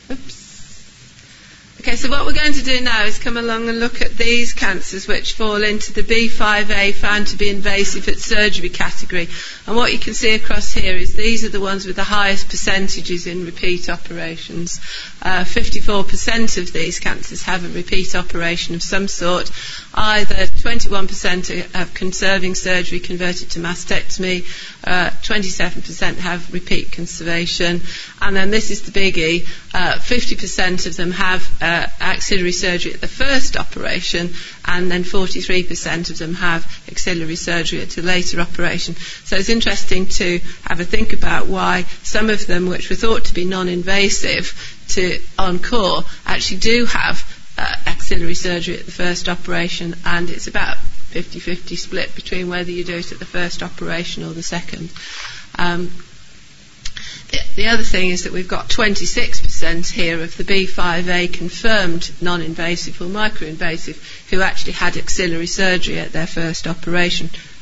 Oops. Okay, so what we're going to do now is come along and look at these cancers which fall into the B5A found to be invasive at surgery category. And what you can see across here is these are the ones with the highest percentages in repeat operations. 54% of these cancers have a repeat operation of some sort. Either 21% have conserving surgery converted to mastectomy, 27% have repeat conservation, and then this is the biggie, 50% of them have axillary surgery at the first operation, and then 43% of them have axillary surgery at a later operation. So it's interesting to have a think about why some of them, which were thought to be non-invasive to ENCORE, actually do have axillary surgery at the first operation, and it's about 50-50 split between whether you do it at the first operation or the second. The other thing is that we've got 26% here of the B5A confirmed non-invasive or micro-invasive who actually had axillary surgery at their first operation,